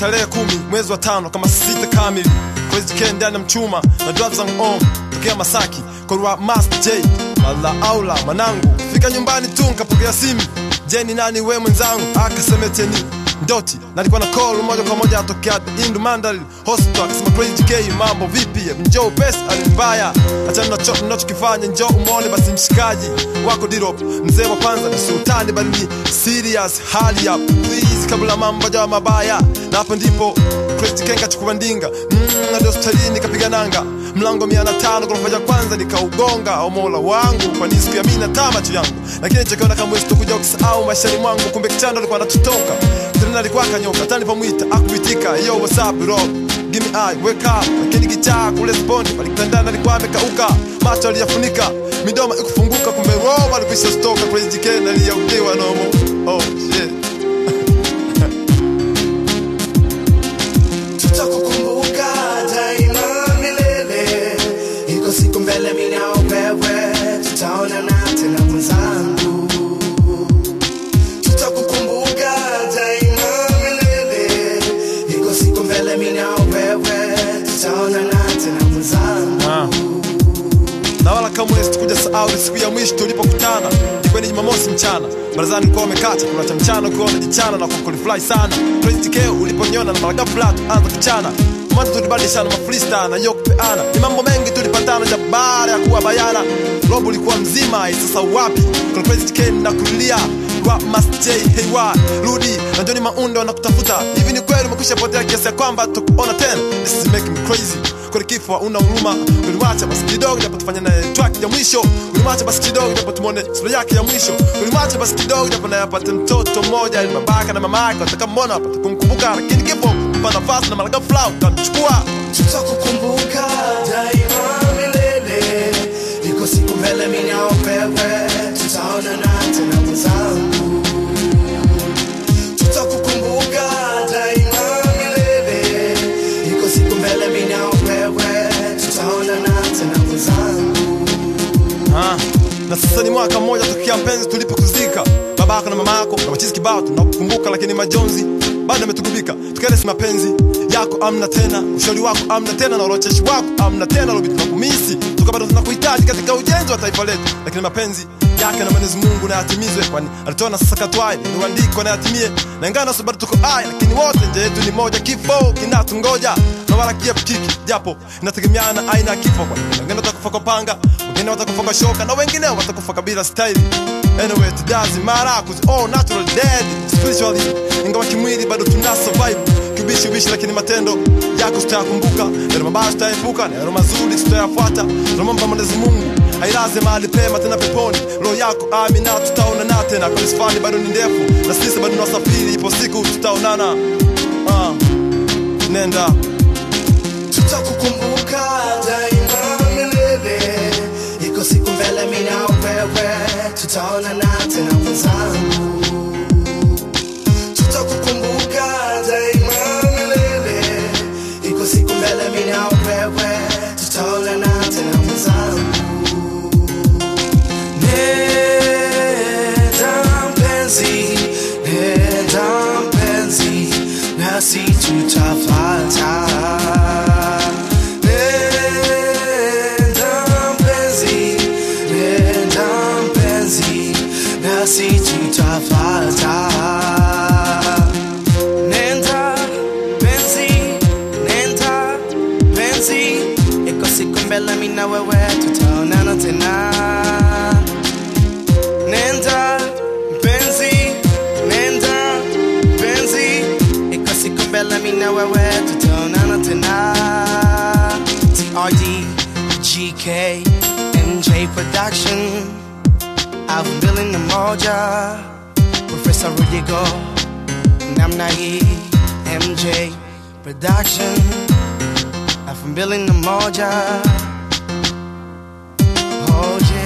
tarehe 10 mwezi wa 5 kama 6 kamili. Crazy K ndani ya mchuma na drops on tokea Masaki kwa Master J. Mala aula manangu fika nyumbani tu nikapokea simu. Jeni nani we mwenzangu? Akasemeteni Ndoti. Na nilikuwa na call moja kwa moja atokea Indu Mandal Hospital. Akasema Crazy K mambo vipi? Njoo pesa alimbaya. Achana na chochote ninachokifanya, njoo umuone basi mshikaji wako Dirop. Mzee wa kwanza ni sultani bali ni serious hali up. Please kabla mambo jawa mabaya. Na hapo ndipo Crazy K kachukua ndinga. Na hospitalini kapiga nanga. Mlango 105 ghorofa ya kwanza nikaugonga. O Mola wangu kwa nini sikuamini na tamacho yangu. Lakini nikaona kama wewe kuja kusahau maishani mwangu, kumbe kichando alikuwa anatutoka. Tena alikuwa kanyoka, tani pamuita akuitika. Yo what's up bro? Give me eye, wake up. Lakini gitaa kule sponi alikandana alikuwa amekauka. Macho aliyafunika, midomo ikufunguka, kumbe roho alikwisha stoka. Crazy K aliyaudiwa nomo. Oh shit. Tutakukumbuka daima milele. Iko siku mbele mimi na wewe tutaonana tena mwenzangu. Tutakukumbuka daima milele. Iko siku mbele mimi na wewe tutaonana tena mwenzangu. Na wala kama sikuja sahau siku ya mwisho tulipokutana. Ilikuwa ni Jumamosi mchana. Barazani kwa umekata kuna cha mchana ukiwa unajichana na kukulifly sana. Crazy K uliponiona na malaga flat anza kuchana. Mwanzo tulibadilishana mafreestyle na yoke peana. Ni mambo mengi tulipatana ja baada ya kuwa bayana. Robo ulikuwa mzima sasa wapi? Kuna Crazy K na kulia. Kwa Master J hey why Rudy na Johnny Maundo wanakutafuta. Hivi ni kweli umekwisha potea kiasi kwamba tukuona tena? This is making me crazy. Kwa kifo una huruma. Ulimwacha basi kidogo japo tufanye naye track ya mwisho. Ulimwacha basi kidogo japo tumuone sura yake ya mwisho. Ulimwacha basi kidogo japo naye apate mtoto mmoja ili babaka na mama yake watakamwona apate kumkumbuka. Lakini kifo mpa nafasi na malaga flow utamchukua. Tutakukumbuka daima milele. Iko siku mbele mimi na wewe tutaonana tena mwenzangu. Tutakukumbuka daima milele. Iko siku mbele mimi na wewe tutaonana tena mwenzangu. Na sasa ni mwaka mmoja tokea mpenzi tulipokuzika. Babako na mamako na wachizi kibao tunakukumbuka, lakini majonzi bado yametugubika. Tukelesi mapenzi yako amna tena, ushauri wako amna tena, na urocheshi wako amna tena. Robi tunakumisi, tukabado tunakuhitaji katika ujenzi wa taifa letu. Lakini mapenzi yake na Mwenyezi Mungu na yatimizwe, kwani alitoa na sasa katwai ni andiko na yatimie. Na ingana sababu tuko hai, lakini wote nje yetu ni moja, kifo kinatungoja. Na wala kiepukiki japo inategemeana aina ya kifo, kwani wengine watakufa kwa panga, wengine watakufa kwa shoka, na wengine watakufa kabila style. Anyway, it doesn't matter cause all natural dead spiritually. Ingawa kimwili bado tuna survive kibishi, lakini matendo yako tutayakumbuka. Ndio mabaya tutaepuka, ndio mazuri tutayafuata. Tunamwomba Mwenyezi Mungu ailaze mahali pema tena peponi roho yako, amina. Tutaonana tena kwa safari bado ni ndefu, na sisi bado tunasafiri, ipo siku tutaonana. Nenda. Tutakukumbuka daima milele. Iko siku mbele mimi na wewe tutaonana tena mwenzangu. Tutakukumbuka daima milele. Iko siku mbele mimi na wewe tutaonana tena mwenzangu. Nenda mpenzi, nasi tutafuata. Nasi tutafuata. Nenda penzi, iko siku mbele mimi na wewe tutaonana tena. Nenda penzi, iko siku mbele mimi na wewe tutaonana tena. TRD, GK, MJ Production. I've been in the moja, Professor Rudigo, namna hii, MJ Production. I've been in the moja, OJ.